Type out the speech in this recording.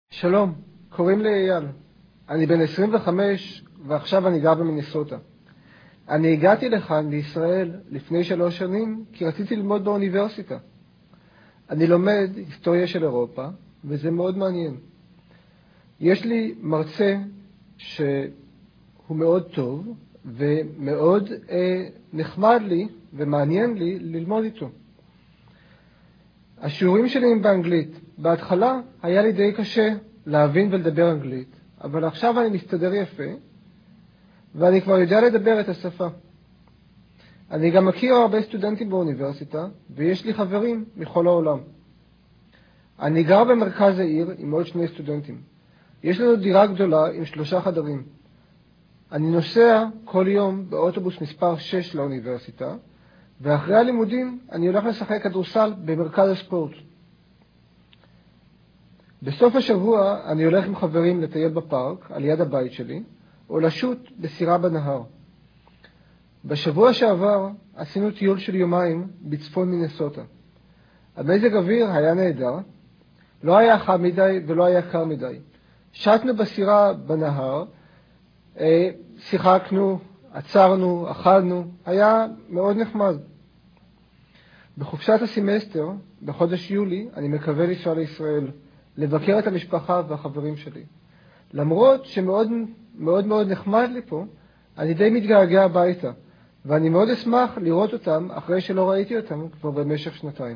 שלום, קוראים לי אייל. אני בן 25 ועכשיו אני גר במינסוטה. אני הגעתי לכאן לישראל לפני 3 שנים כי רציתי ללמוד באוניברסיטה. אני לומד היסטוריה של אירופה וזה מאוד מעניין. יש לי מרצה שהוא מאוד טוב ומאוד נחמד לי ומעניין לי ללמוד איתו. השיעורים שלי הם באנגלית. בהתחלה היה לי די קשה להבין ולדבר אנגלית, אבל עכשיו אני מסתדר יפה, ואני כבר יודע לדבר את השפה. אני גם מכיר הרבה סטודנטים באוניברסיטה, ויש לי חברים מכל העולם. אני גר במרכז העיר עם עוד 2 סטודנטים. יש לנו דירה גדולה עם 3 חדרים. אני נוסע כל יום באוטובוס מספר 6 לאוניברסיטה, ואחרי הלימודים אני הולך לשחק כדורסל במרכז הספורט. בסוף השבוע אני הולך עם חברים לטייל בפארק על יד הבית שלי, או לשוט בסירה בנהר. בשבוע שעבר עשינו טיול של יומיים בצפון מינסוטה. המזג אוויר היה נהדר, לא היה חם מדי ולא היה קר מדי. שטנו בסירה בנהר, שיחקנו, עצרנו, אכלנו, היה מאוד נחמד. בחופשת הסמסטר, בחודש יולי, אני מקווה לנסוע לישראל, לבקר את המשפחה והחברים שלי. למרות שמאוד מאוד מאוד נחמד לי פה, אני די מתגעגע הביתה, ואני מאוד אשמח לראות אותם אחרי שלא ראיתי אותם כבר במשך 2 שנתיים.